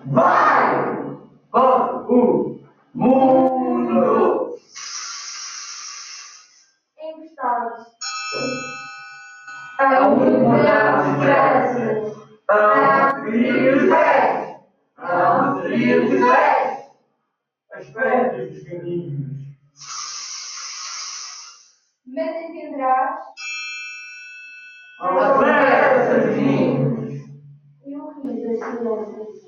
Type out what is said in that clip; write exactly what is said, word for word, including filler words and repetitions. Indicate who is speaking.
Speaker 1: vai para o mundo.
Speaker 2: Encostados a uma esperanças,
Speaker 1: A ferir os pés, a ferir os pés, as pedras dos caminhos.
Speaker 2: mas entenderás
Speaker 1: Aos pés dos caminhos.
Speaker 2: e o rio das crianças.